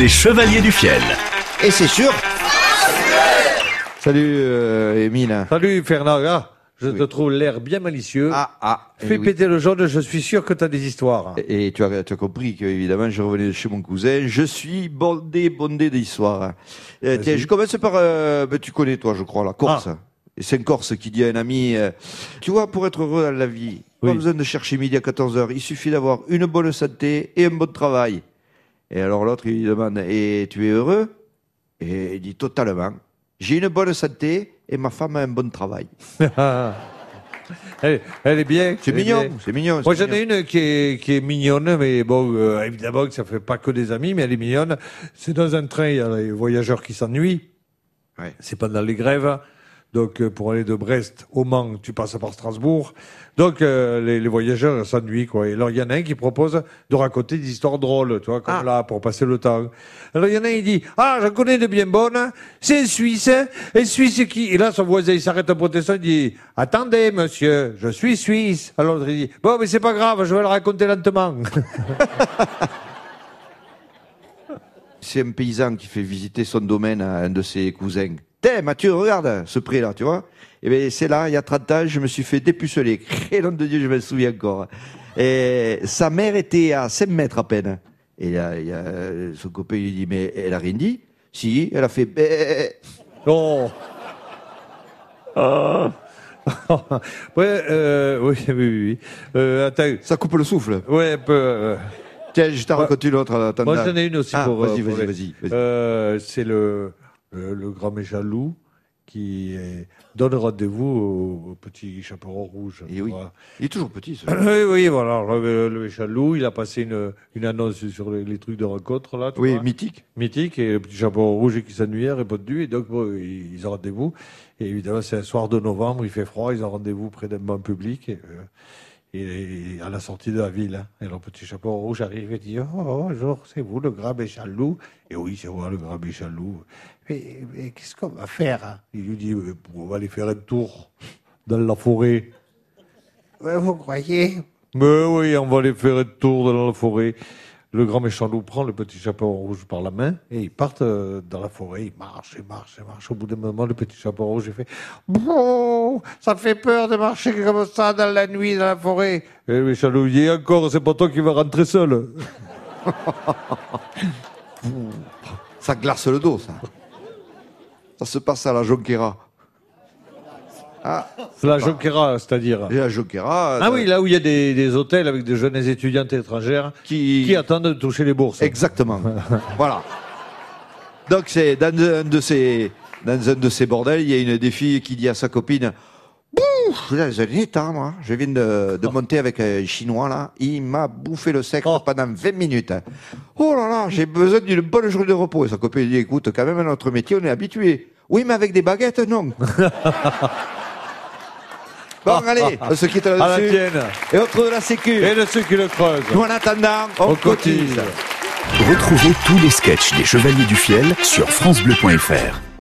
Les Chevaliers du Fiel. Et c'est sûr. Salut Émile. Salut Fernand, je te trouve l'air bien malicieux. Fais péter le jaune, je suis sûr que tu as des histoires. Et tu as compris qu'évidemment, je revenais de chez mon cousin. Je suis bondé d'histoires. Tiens, je commence par... tu connais toi, je crois, la Corse. Et c'est un Corse qui dit à un ami, tu vois, pour être heureux dans la vie, pas besoin de chercher midi à 14h. Il suffit d'avoir une bonne santé et un bon travail. Et alors l'autre, il lui demande, et tu es heureux? Et il dit, totalement. J'ai une bonne santé et ma femme a un bon travail. Elle est bien. C'est mignon, c'est mignon. Moi, j'en ai une qui est mignonne, mais bon, évidemment que ça fait pas que des amis, mais elle est mignonne. C'est dans un train, il y a les voyageurs qui s'ennuient. Ouais. C'est pendant les grèves. Donc, pour aller de Brest au Mans, tu passes par Strasbourg. Donc, les voyageurs s'ennuient, quoi. Et alors, il y en a un qui propose de raconter des histoires drôles, tu vois, comme là, pour passer le temps. Alors, il y en a un, il dit, j'en connais de bien bonnes. C'est un Suisse qui... Et là, son voisin, il s'arrête en protestant, il dit, attendez, monsieur, je suis Suisse. Alors, l'autre, il dit, bon, mais c'est pas grave, je vais le raconter lentement. C'est un paysan qui fait visiter son domaine à un de ses cousins. Mathieu, regarde ce pré-là, tu vois. Et bien, c'est là, il y a 30 ans, je me suis fait dépuceler. Et nom de Dieu, je me souviens encore. Et sa mère était à 5 mètres à peine. Et là, il y a son copain lui dit, mais elle a rien dit? Si, elle a fait bé. Oh. Oui. Attends. Ça coupe le souffle. Ouais, un peu. Tiens, je t'en raconte une autre. Moi, j'en ai une aussi pour... Vas-y. C'est le grand méchant loup qui donne rendez-vous au petit chaperon rouge. Et oui. Voilà. Il est toujours petit, ce Oui, voilà. Le méchant loup, il a passé une annonce sur les trucs de rencontre, là. Oui, vois. mythique. Mythique, et le petit chaperon rouge qui s'ennuyait a répondu, et donc, bon, ils ont rendez-vous. Et évidemment, c'est un soir de novembre, il fait froid, ils ont rendez-vous près d'un banc public, et à la sortie de la ville. Hein. Et le petit chaperon rouge arrive et dit, bonjour, c'est vous, le grand méchant loup? Et oui, c'est moi, le grand méchant loup. Mais qu'est-ce qu'on va faire, hein? Il lui dit, on va aller faire un tour dans la forêt. Vous croyez? Mais oui, on va aller faire un tour dans la forêt. Le grand méchant loup prend le petit chaperon rouge par la main et ils partent dans la forêt. Ils marchent. Au bout d'un moment, le petit chaperon rouge il fait bon, ça fait peur de marcher comme ça dans la nuit dans la forêt. Et le méchant loup dit encore, c'est pas toi qui vas rentrer seul. Ça glace le dos, ça. Ça se passe à la Jonquera. C'est la Jonquera, c'est-à-dire. Et la Jonquera. Oui, là où il y a des hôtels avec des jeunes étudiantes étrangères qui attendent de toucher les bourses. Exactement. Voilà. Donc, c'est dans un de ces bordels, il y a une des filles qui dit à sa copine, bouh, là, j'ai un temps, moi. Je viens de monter avec un Chinois, là. Il m'a bouffé le sexe pendant 20 minutes. Oh là là, j'ai besoin d'une bonne journée de repos. Et sa copine dit, écoute, quand même, à notre métier, on est habitué. Oui, mais avec des baguettes, non. Bon, allez, on se quitte là-dessus. À la tienne. Et on trouve la sécu. Et de ceux qui le creusent. Nous, en attendant, on cotise. Retrouvez tous les sketchs des Chevaliers du Fiel sur francebleu.fr.